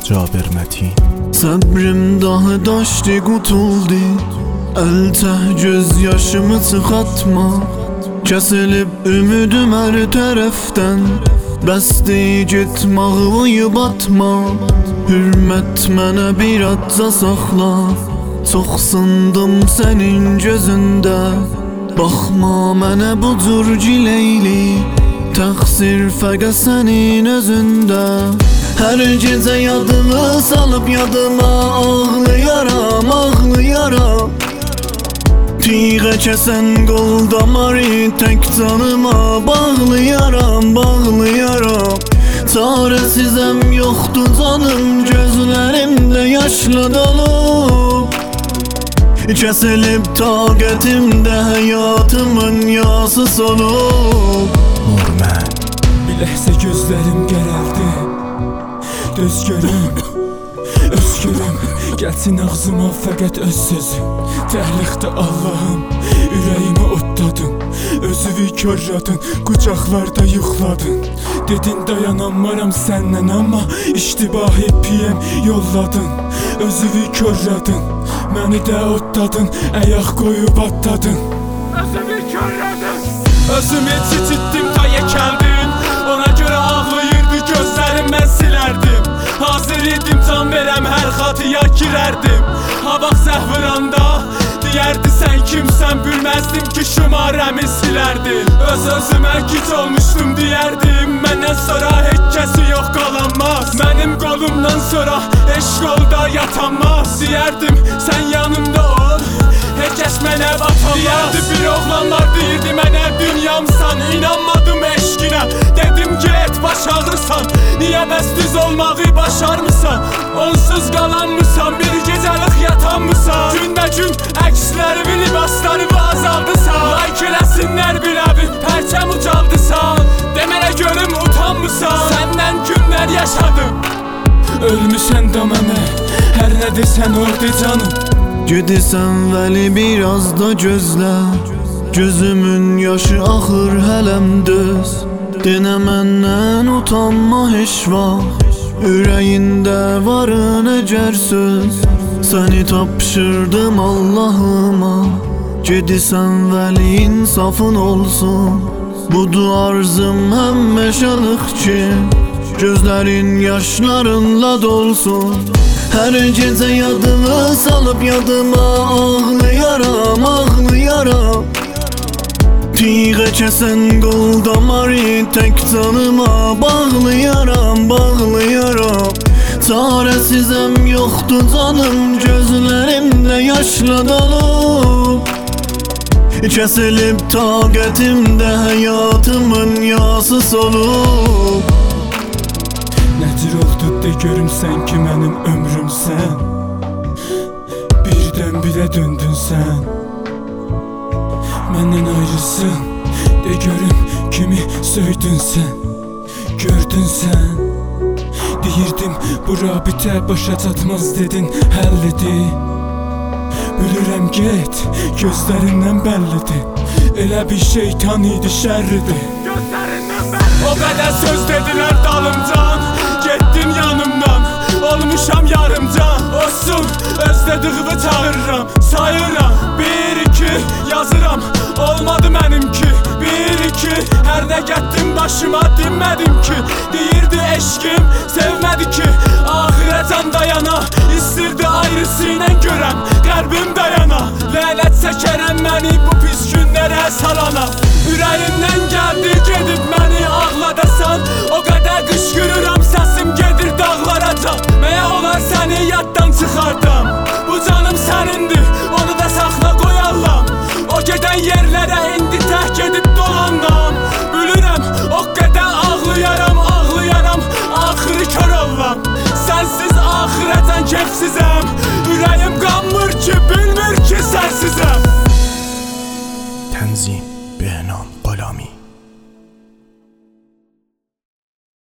Cabir Səbrim daha daşdı, qutuldu. Əltəh göz yaşımı çıxatma. Kəsilib ümidim hər tərəfdən. Bəsdi getməği batma. Hürmət mənə bir azca saxla. Çox sındım sənin gözündə. Baxma mənə bu cür gileyli. Təqsir fəqət sənin özündə. Hər gecə yadımı salıb yadıma ağlayaram, ağlayaram. Tiğə kəsən qol damarı tək canıma bağlayaram, bağlayaram. Çarəsizəm, yoxdur canım, gözlərimdə yaşla dolub. Kəsilib taqətimdə həyatımın yası solub. Mən bir ləhzə gözlərim qərəldi. Döz görüm, öz görüm, gəlsin ağzıma fəqət öz sözü. Təhliqdə Allahım, ürəyimi otladın. Özüvi körradın, qucaqlarda yuxladın. Dedin dayanamaram səndən, amma iştibahi piyəm yolladın. Özüvi körradın, məni də otladın, əyaq qoyub atladın. Özüvi körradın, özümü çititdim da yekəldin. Ona görə ağlayırdı gözlərim, mən silərdim. Hazır idim can verəm, hər xatıya girərdim. Havaq səhviranda deyərdi sən kimsən, bilməzdim ki şümarəmi silərdin. Öz-özümə gic olmuşdum deyərdim, məndən sonra heç kəsi yox qalanmaz. Mənim qolumdan sonra eşq olda yatanmaz. Deyərdim sən yanımda ol, heç kəs mənə batamaz. Deyərdi bir oğlan var, deyirdi mənə dünyamsan. İnanmadım eşqinə, dedim ki et baş ağrısan. Niyə bəs düz olmağı başarmısan? Onsuz qalanmısan, bir gecəlik yatanmısan. Günbə-gün əksləri libasları azaldısan. Like eləsinlər bir əvin, pərçəm ucaldısan. Demələ görüm utanmısan, səndən günlər yaşadım. Ölmüsən da mənə, hər nə desən oldu canım. Gedirsən vəli biraz da gözlə. Gözümün yaşı axır hələm döz. Denə məndən utanma heç vaxt. Ürəyində varın əgər söz. Səni tapşırdım Allahıma. Gedirsən vəli insafın olsun. Budur arzım həmişəlik ki gözlərin yaşlarınla dolsun. Hər gecə yadımı salıb yadıma ağlayaram, ağlayaram. Tiğə kəsən qol damarı tək canıma bağlayaram, bağlayaram. Çarəsizəm, yoxdur canım, gözlərimdə yaşla dolub. Kəsilib taqətimdə həyatımın yası solub. Nəcür oldu de görüm sən ki mənim ömrümsən. Birdən birə döndün sən. Məndən ayrısın, de görüm kimi söydün sən. Gördün sən. Deyirdim bu rabitə başa çatmaz dedin, həllidir. Bilirəm get, gözlərindən bəllidir. Elə bir şeytan idi, şərridir. O qədər söz dedilər dalımcan, getdin yanımdan, olmuşam yarımcan. Olsun, öz dediyimi çağırıram, sayıram. 1-2 yazıram, olmadı mənimki. 1-2 hər nə getdim başıma dinmədim ki. Deyirdi eşkim sevmədi ki, ahirəcan dayana. İstirdi ayrısı ilə görəm, qəlbim dayana. Lənət çəkərəm məni bu pis günlərə salana. Ürəyimdən gəldi gedib məni ağladasan. O qədər qışqırıram, səsim gedir dağlaracan. Məyə olar səni yaddan çıxardam. Bu canım sənindir, onu da saxla qoyallam. O gedən yerlərə indi tək edib dolanam. Bilirəm o qədər ağlayaram, ağlayaram, axırı kör ollam. Sənsiz axirətən kefsizəm. Ürəyim qanmır ki, bilmir ki sənsizəm. تنظیم بهنام غلامی.